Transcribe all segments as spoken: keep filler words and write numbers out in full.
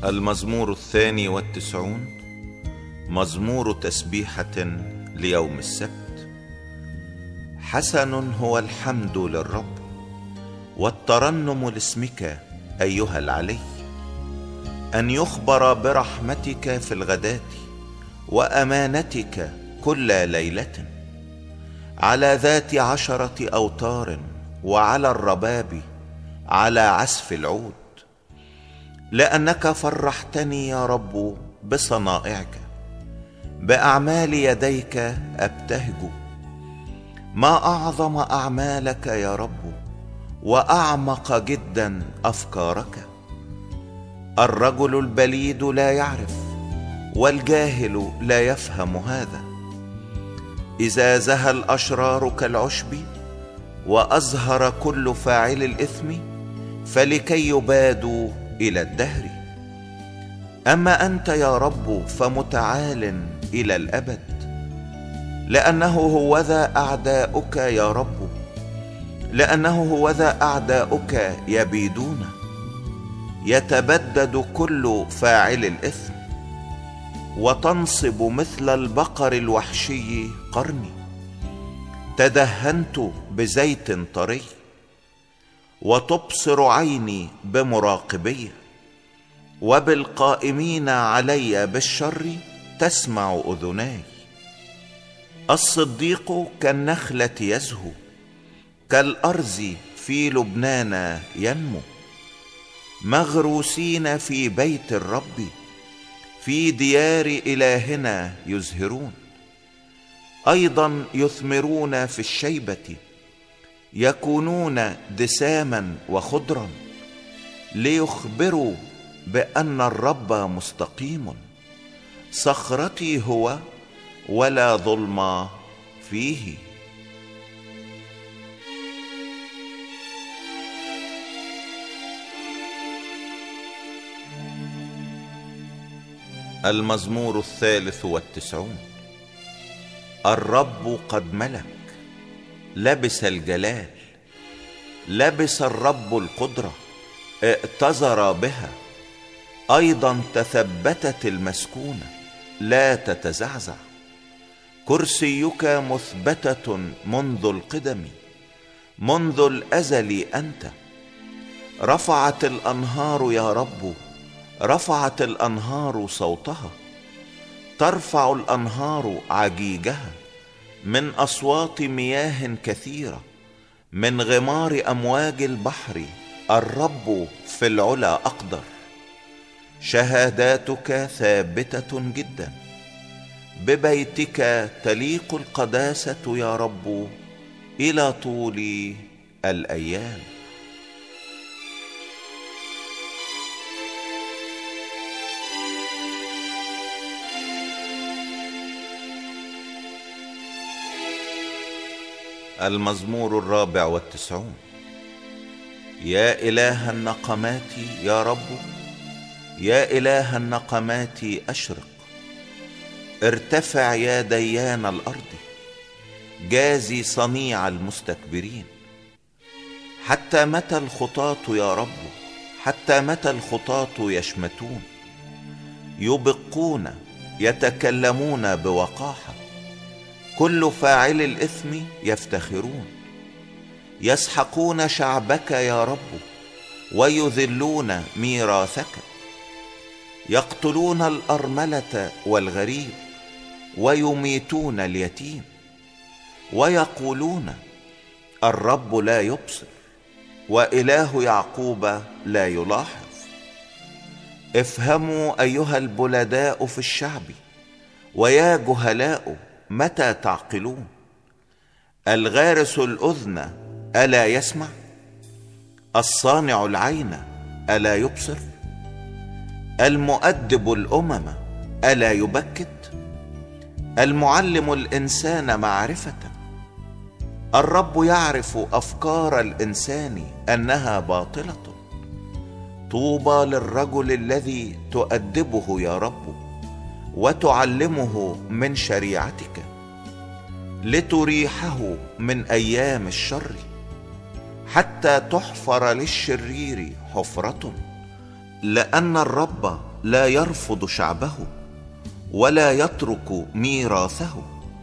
المزمور الثاني والتسعون، مزمور تسبيحة ليوم السبت. حسن هو الحمد للرب، والترنم لاسمك أيها العلي. أن يخبر برحمتك في الغداة وأمانتك كل ليلة، على ذات عشرة أوتار وعلى الرباب على عزف العود. لأنك فرحتني يا رب بصنائعك، بأعمال يديك أبتهج. ما أعظم أعمالك يا رب، وأعمق جدا أفكارك. الرجل البليد لا يعرف، والجاهل لا يفهم هذا. إذا زهى الأشرار كالعشب، وأزهر كل فاعل الإثم، فلكي يبادوا إلى الدهر. أما أنت يا رب فمتعال إلى الأبد، لأنه هوذا أعداؤك يا رب، لأنه هوذا أعداؤك يبيدون. يتبدد كل فاعل الإثم، وتنصب مثل البقر الوحشي قرني. تدهنت بزيت طري، وتبصر عيني بمراقبي. وبالقائمين علي بالشر تسمع أذناي. الصديق كالنخلة يزهو، كالأرز في لبنان ينمو. مغروسين في بيت الرب، في ديار إلهنا يزهرون. أيضا يثمرون في الشيبة، يكونون دساما وخضرا، ليخبروا بأن الرب مستقيم. صخرتي هو ولا ظلم فيه. المزمور الثالث والتسعون. الرب قد ملك، لبس الجلال. لبس الرب القدرة، ائتزر بها. أيضا تثبتت المسكونة، لا تتزعزع. كرسيك مثبتة منذ القدم، منذ الأزل أنت. رفعت الأنهار يا رب، رفعت الأنهار صوتها. ترفع الأنهار عجيجها من أصوات مياه كثيرة، من غمار أمواج البحر. الرب في العلا أقدر. شهاداتك ثابتة جدا، ببيتك تليق القداسة يا رب إلى طول الأيام. المزمور الرابع والتسعون. يا إله النقمات يا رب، يا إله النقمات أشرق. ارتفع يا ديان الأرض، جازي صنيع المستكبرين. حتى متى الخطاة يا رب، حتى متى الخطاة يشمتون. يبقون يتكلمون بوقاحة، كل فاعل الإثم يفتخرون. يسحقون شعبك يا رب، ويذلون ميراثك. يقتلون الأرملة والغريب، ويميتون اليتيم. ويقولون الرب لا يبصر، وإله يعقوب لا يلاحظ. افهموا أيها البلداء في الشعب، ويا جهلاء متى تعقلون. الغارس الأذن ألا يسمع؟ الصانع العين ألا يبصر؟ المؤدب الأمم ألا يبكت؟ المعلم الإنسان معرفة. الرب يعرف أفكار الإنسان أنها باطلة. طوبى للرجل الذي تؤدبه يا رب، وتعلمه من شريعتك، لتريحه من أيام الشر. حتى تحفر للشرير حفرة، لأن الرب لا يرفض شعبه ولا يترك ميراثه،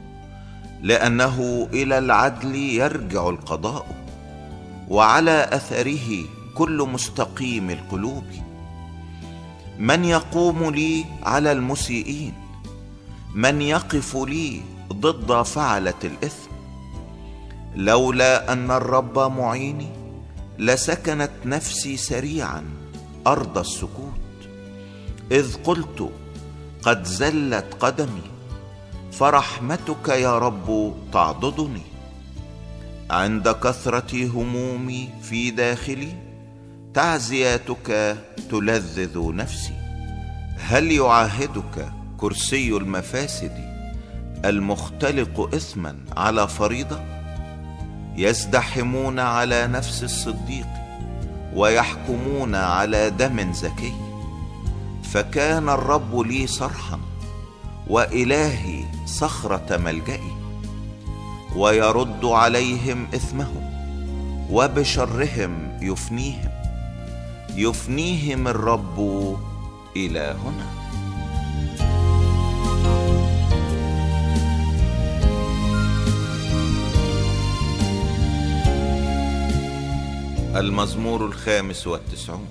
لأنه إلى العدل يرجع القضاء، وعلى أثره كل مستقيم القلوب. من يقوم لي على المسيئين؟ من يقف لي ضد فعلة الإثم؟ لولا أن الرب معيني لسكنت نفسي سريعا أرض السكوت، إذ قلت قد زلت قدمي، فرحمتك يا رب تعضدني. عند كثرة همومي في داخلي تعزياتك تلذذ نفسي. هل يعاهدك كرسي المفاسد المختلق إثما على فريضة؟ يزدحمون على نفس الصديق ويحكمون على دم زكي. فكان الرب لي صرحا وإلهي صخرة ملجئي، ويرد عليهم إثمهم وبشرهم يفنيهم، يفنيهم الرب إلى هنا. المزمور الخامس والتسعون.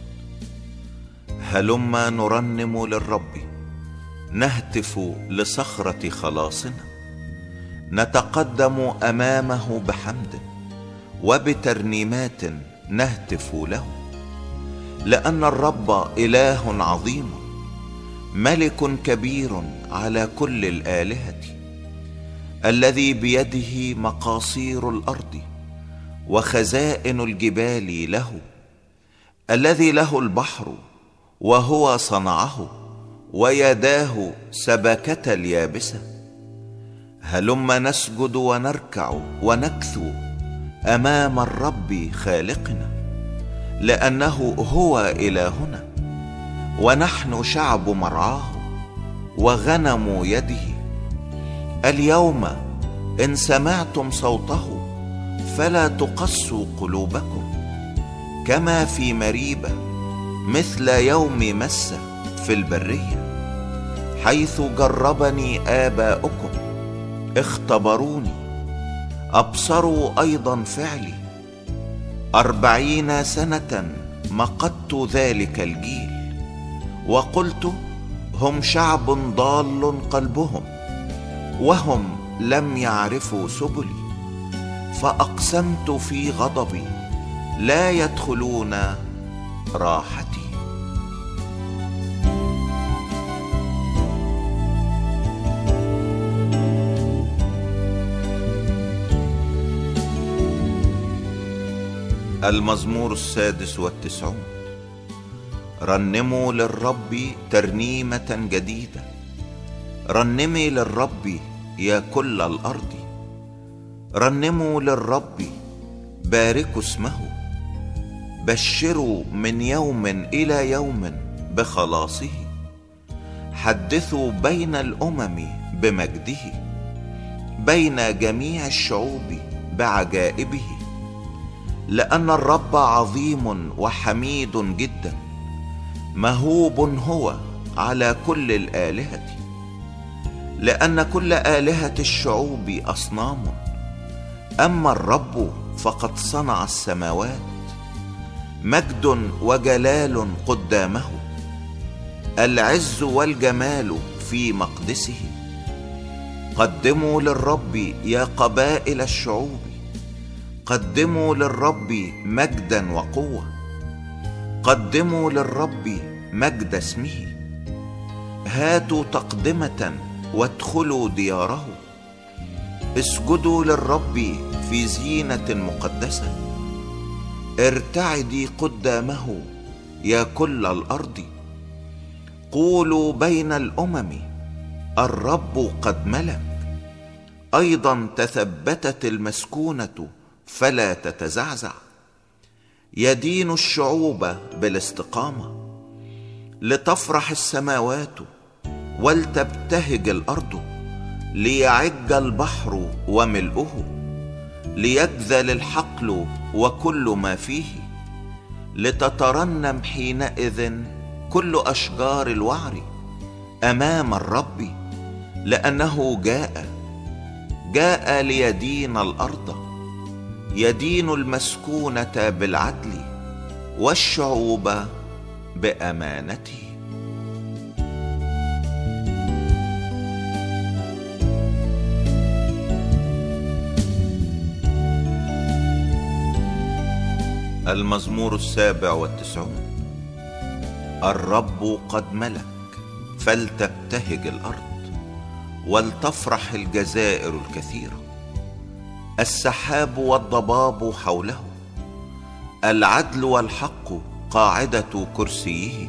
هلما نرنم للرب، نهتف لصخرة خلاصنا، نتقدم أمامه بحمد وبترنيمات نهتف له. لأن الرب إله عظيم، ملك كبير على كل الآلهة، الذي بيده مقاصير الأرض وخزائن الجبال له، الذي له البحر وهو صنعه، ويداه سبكة اليابسة. هلما نسجد ونركع ونكثو أمام الرب خالقنا، لأنه هو إلهنا ونحن شعب مرعاه وغنم يده. اليوم إن سمعتم صوته فلا تقسوا قلوبكم، كما في مريبة مثل يوم مسة في البرية، حيث جربني آباؤكم اختبروني، أبصروا أيضا فعلي. أربعين سنة مقدت ذلك الجيل، وقلت هم شعب ضال قلبهم، وهم لم يعرفوا سبلي. فأقسمت في غضبي لا يدخلون راحتي. المزمور السادس والتسعون. رنموا للرب ترنيمة جديدة، رنمي للرب يا كل الأرض. رنموا للرب، باركوا اسمه، بشروا من يوم إلى يوم بخلاصه. حدثوا بين الأمم بمجده، بين جميع الشعوب بعجائبه. لأن الرب عظيم وحميد جدا، مهوب هو على كل الآلهة. لأن كل آلهة الشعوب أصنام، أما الرب فقد صنع السماوات. مجد وجلال قدامه، العز والجمال في مقدسه. قدموا للرب يا قبائل الشعوب، قدموا للرب مجدا وقوة. قدموا للرب مجد اسمه. هاتوا تقدمة وادخلوا دياره. اسجدوا للرب في زينة مقدسة. ارتعدي قدامه يا كل الأرض. قولوا بين الأمم الرب قد ملك. أيضا تثبتت المسكونة فلا تتزعزع. يدين الشعوب بالاستقامة، لتفرح السماوات ولتبتهج الأرض. ليعج البحر وملؤه، ليجذل الحقل وكل ما فيه. لتترنم حينئذ كل أشجار الوعر أمام الرب، لأنه جاء جاء ليدين الأرض، يدين المسكونة بالعدل والشعوب بأمانته. المزمور السابع والتسعون. الرب قد ملك، فلتبتهج الأرض ولتفرح الجزائر الكثيرة. السحاب والضباب حوله، العدل والحق قاعدة كرسيه.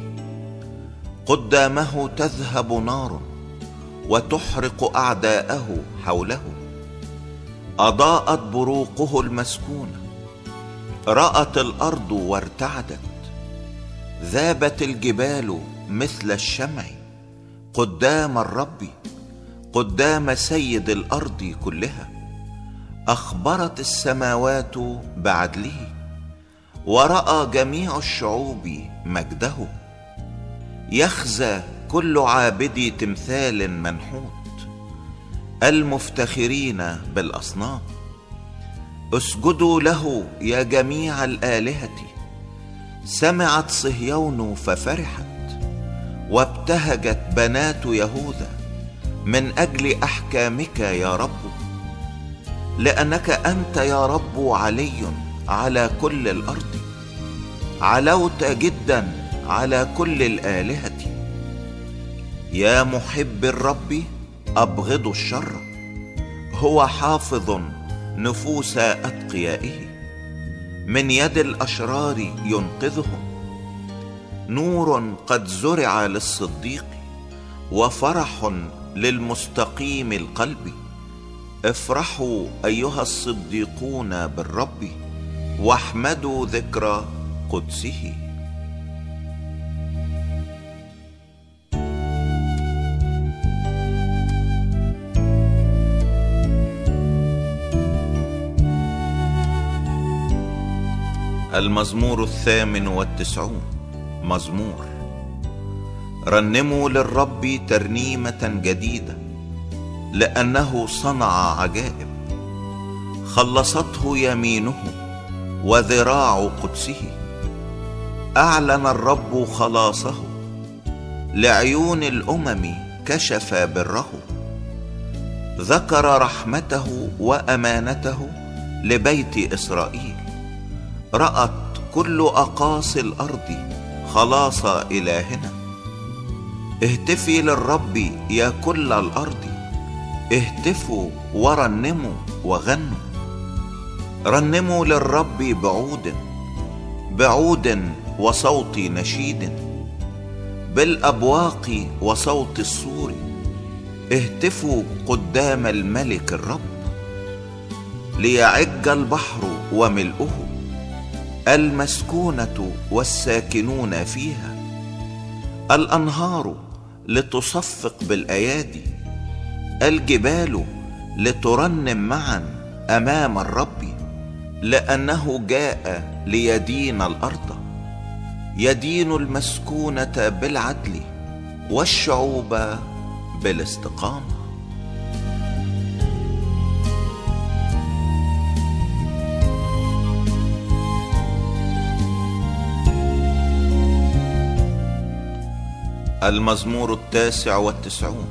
قدامه تذهب نار وتحرق أعداءه حوله. أضاءت بروقه المسكونة، رأت الأرض وارتعدت. ذابت الجبال مثل الشمع قدام الرب، قدام سيد الأرض كلها. أخبرت السماوات بعدله، ورأى جميع الشعوب مجده. يخزى كل عابد تمثال منحوت، المفتخرين بالأصنام. اسجدوا له يا جميع الآلهة. سمعت صهيون ففرحت، وابتهجت بنات يهوذا من أجل أحكامك يا رب. لأنك أنت يا رب علي على كل الأرض، علوت جدا على كل الآلهة. يا محب الرب أبغض الشر، هو حافظ نفوس أتقيائه. من يد الأشرار ينقذهم. نور قد زرع للصديق، وفرح للمستقيم القلب. افرحوا أيها الصديقون بالرب، واحمدوا ذكرى قدسه. المزمور الثامن والتسعون. مزمور. رنموا للرب ترنيمة جديدة، لأنه صنع عجائب. خلصته يمينه وذراع قدسه. أعلن الرب خلاصه، لعيون الأمم كشف بره. ذكر رحمته وأمانته لبيت إسرائيل. رأت كل أقاصي الأرض خلاص إلهنا. اهتفي للرب يا كل الأرض، اهتفوا ورنموا وغنوا. رنموا للرب بعود، بعود وصوت نشيد، بالأبواق وصوت الصور. اهتفوا قدام الملك الرب. ليعج البحر وملؤه، المسكونة والساكنون فيها. الأنهار لتصفق بالأيادي، الجبال لترنم معا أمام الرب. لأنه جاء ليدين الأرض، يدين المسكونة بالعدل والشعوب بالاستقامة. المزمور التاسع والتسعون.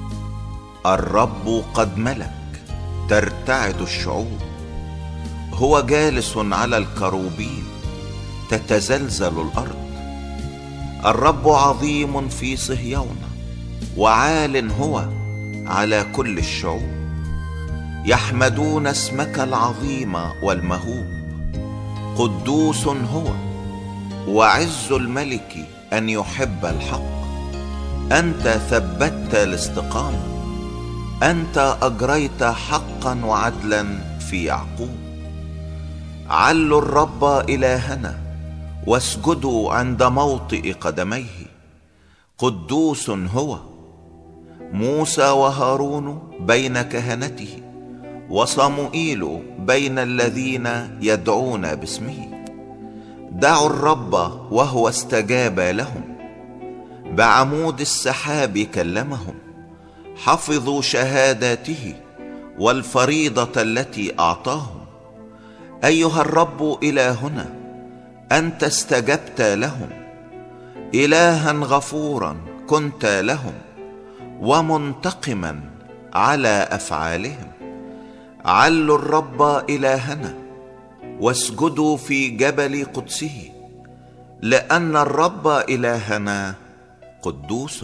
الرب قد ملك، ترتعد الشعوب. هو جالس على الكروبين، تتزلزل الأرض. الرب عظيم في صهيون، وعال هو على كل الشعوب. يحمدون اسمك العظيم والمهوب. قدوس هو، وعز الملك أن يحب الحق. أنت ثبتت الاستقامة، أنت أجريت حقا وعدلا في يعقوب. علوا الرب إلهنا، واسجدوا عند موطئ قدميه. قدوس هو. موسى وهارون بين كهنته، وصموئيل بين الذين يدعون باسمه. دعوا الرب وهو استجاب لهم، بعمود السحاب كلمهم، حفظوا شهاداته والفريضة التي أعطاهم. أيها الرب إلهنا، أنت استجبت لهم، إلها غفورا كنت لهم ومنتقما على أفعالهم. علوا الرب إلهنا واسجدوا في جبل قدسه، لأن الرب إلهنا قدوس.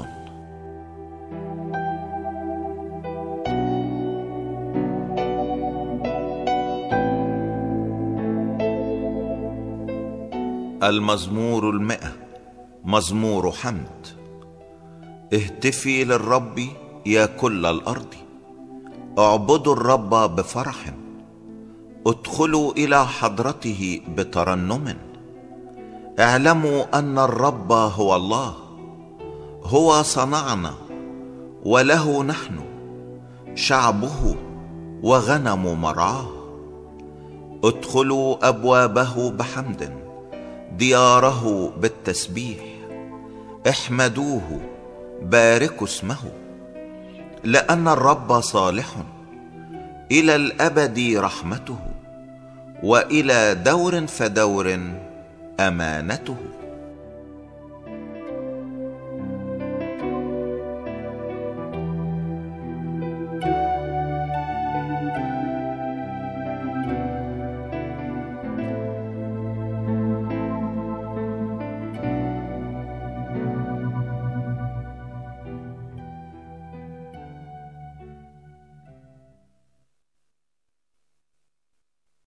المزمور المئة، مزمور حمد. اهتفي للرب يا كل الأرض، اعبدوا الرب بفرح، ادخلوا إلى حضرته بترنم. اعلموا أن الرب هو الله، هو صنعنا وله نحن، شعبه وغنم مرعاه. ادخلوا أبوابه بحمد، دياره بالتسبيح. احمدوه، باركوا اسمه، لأن الرب صالح، إلى الأبد رحمته، وإلى دور فدور أمانته.